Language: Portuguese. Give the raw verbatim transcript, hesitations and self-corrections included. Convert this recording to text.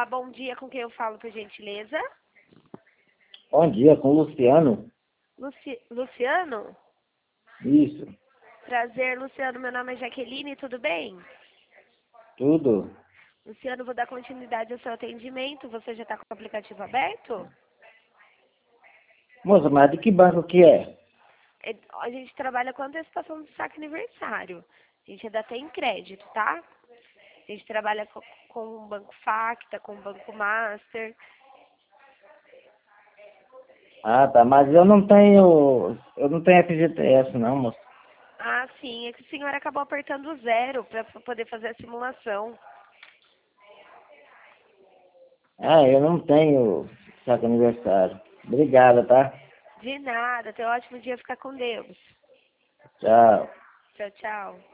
Olá, bom dia, com quem eu falo, por gentileza? Bom dia, com o Luciano. Luci... Luciano? Isso, Prazer, Luciano, meu nome é Jaqueline, tudo bem? tudo. Luciano, vou dar continuidade ao seu atendimento, você já está com o aplicativo aberto? Moça, mas de que banco que é? É, A gente trabalha com antecipação do saque aniversário. A gente ainda tem crédito, tá? A gente trabalha co- com o Banco Facta, com o Banco Master. Ah, tá, mas eu não tenho, eu não tenho F G T S não, moça. Ah, sim, é que a senhora acabou apertando o zero para poder fazer a simulação. Ah, eu não tenho saco aniversário. Obrigada, tá? De nada, tenha um ótimo dia, fica com Deus. Tchau. Tchau, tchau.